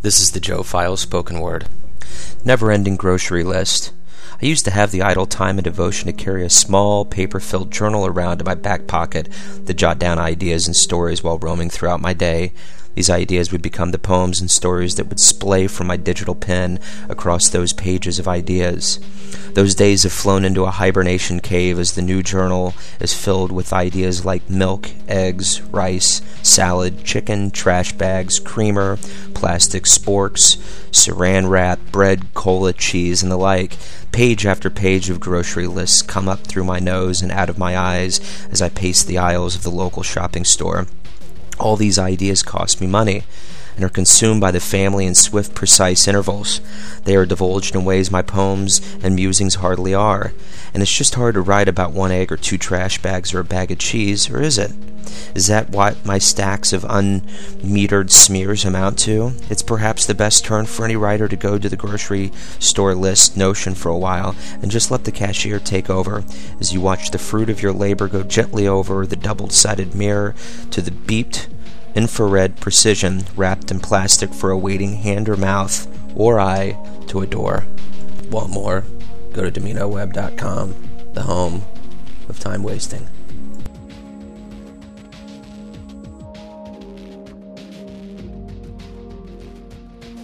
This is the Joe File spoken word. Never-ending grocery list. I used to have the idle time and devotion to carry a small, paper-filled journal around in my back pocket to jot down ideas and stories while roaming throughout my day. These ideas would become the poems and stories that would splay from my digital pen across those pages of ideas. Those days have flown into a hibernation cave as the new journal is filled with ideas like milk, eggs, rice, salad, chicken, trash bags, creamer, plastic sporks, saran wrap, bread, cola, cheese, and the like. Page after page of grocery lists come up through my nose and out of my eyes as I pace the aisles of the local shopping store. All these ideas cost me money and are consumed by the family in swift, precise intervals. They are divulged in ways my poems and musings hardly are, and it's just hard to write about 1 egg or 2 trash bags or a bag of cheese, or is it? Is that what my stacks of unmetered smears amount to? It's perhaps the best turn for any writer to go to the grocery store list notion for a while and just let the cashier take over as you watch the fruit of your labor go gently over the double-sided mirror to the beeped infrared precision wrapped in plastic for awaiting hand or mouth or eye to adore. Want more? Go to DominoWeb.com, the home of time wasting.